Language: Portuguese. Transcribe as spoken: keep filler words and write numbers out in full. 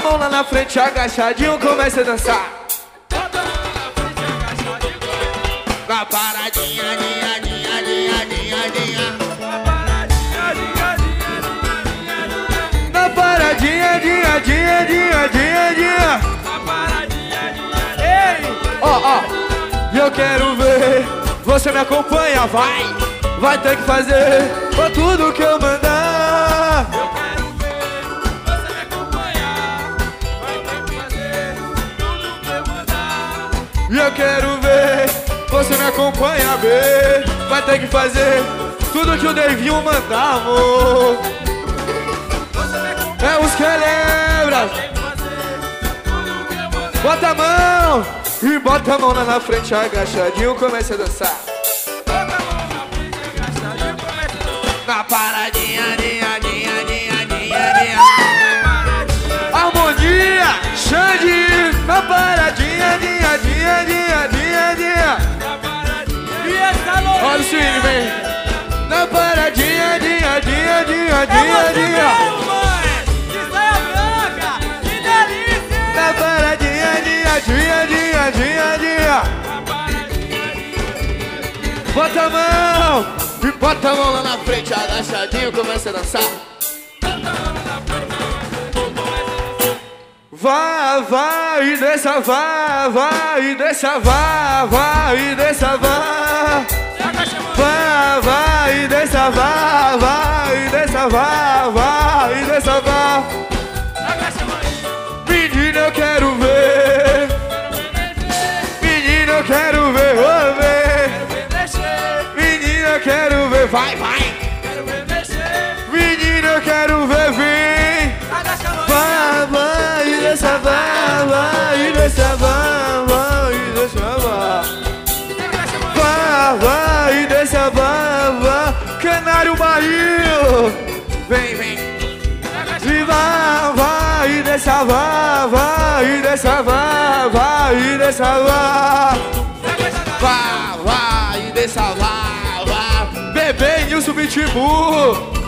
mão lá na frente, agachadinho, comece a dançar. Na paradinha, dinha, dinha, dinha, dinha, dinha. Na paradinha, dinha, dinha, dinha, dinha, dinha. Ei! Ó, ó, e eu quero ver, você me acompanha, vai. Vai ter que fazer por tudo que eu mandar. Eu quero ver, você me acompanhar. Vai ter que fazer tudo que eu mandar. E eu quero ver, você me acompanha, ver. Vai ter que fazer tudo que o Davinho mandar, amor. É os que lembram. Bota a mão e bota a mão lá na frente, agachadinho, comece a dançar. Na paradinha, dinha, dinha, dinha, dinha, dinha. Harmonia, Xande. Na paradinha, dinha, dinha, dinha, dinha, dinha. Olha o swing, vem. Na paradinha, dinha, dinha, dinha, dinha, dinha. Na paradinha, dinha, dinha, dinha, dinha, dinha. Bota a mão e bota a mão lá na frente, agachadinho, começa a dançar. Vai, vai e desça, vai, vai e desça, vai, vai e desça, vai. Vai, vai e desça, vai, vai e desça, vai, vai e desça, vai. Menina, eu quero ver. Menina, eu quero ver, vou ver. Menina, eu quero ver, vai, vai. Menina, eu quero ver, vem. Vai, vai e desça, vai, vai e desça, vai, vai e desça, vai. Vai, vai e desça, vai, vai. Canário Barril. Vem, vem. E vai, vai e desça, vai, vai e desça, vai, vai e desça, vai. Vai, vai e desça, vai, vai. Bebê Nilson Pitbull.